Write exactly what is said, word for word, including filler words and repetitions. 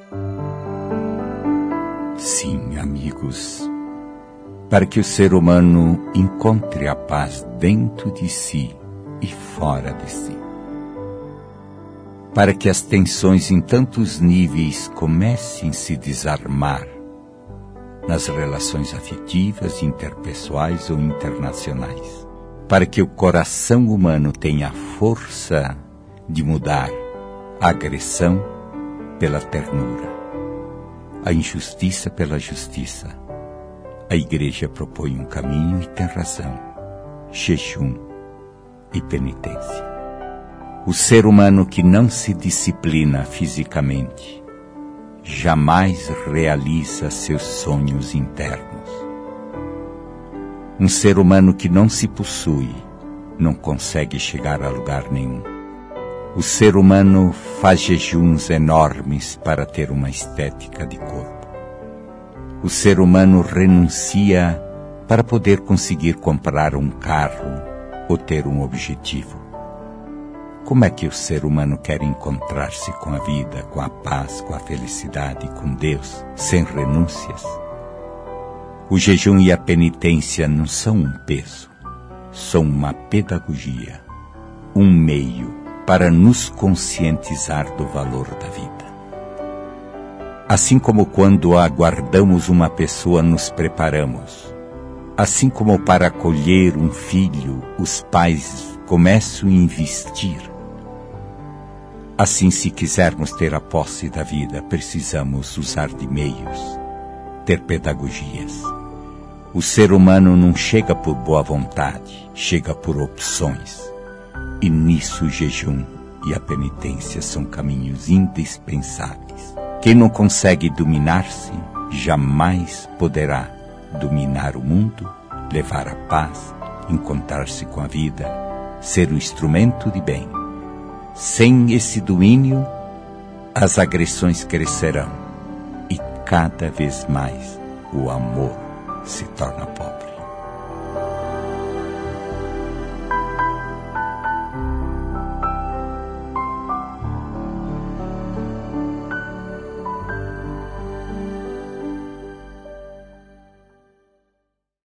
Sim, amigos, para que o ser humano encontre a paz dentro de si e fora de si. Para que as tensões em tantos níveis comecem a se desarmar nas relações afetivas, interpessoais ou internacionais. Para que o coração humano tenha a força de mudar a agressão pela ternura, a injustiça pela justiça. A Igreja propõe um caminho e tem razão: jejum e penitência. O ser humano que não se disciplina fisicamente jamais realiza seus sonhos internos. Um ser humano que não se possui não consegue chegar a lugar nenhum. O ser humano faz jejuns enormes para ter uma estética de corpo. O ser humano renuncia para poder conseguir comprar um carro ou ter um objetivo. Como é que o ser humano quer encontrar-se com a vida, com a paz, com a felicidade, com Deus, sem renúncias? O jejum e a penitência não são um peso, são uma pedagogia, um meio para nos conscientizar do valor da vida. Assim como quando aguardamos uma pessoa nos preparamos, assim como para acolher um filho os pais começam a investir, assim, se quisermos ter a posse da vida, precisamos usar de meios, ter pedagogias. O ser humano não chega por boa vontade, chega por opções. E nisso o jejum e a penitência são caminhos indispensáveis. Quem não consegue dominar-se, jamais poderá dominar o mundo, levar a paz, encontrar-se com a vida, ser o instrumento de bem. Sem esse domínio, as agressões crescerão e cada vez mais o amor se torna pobre.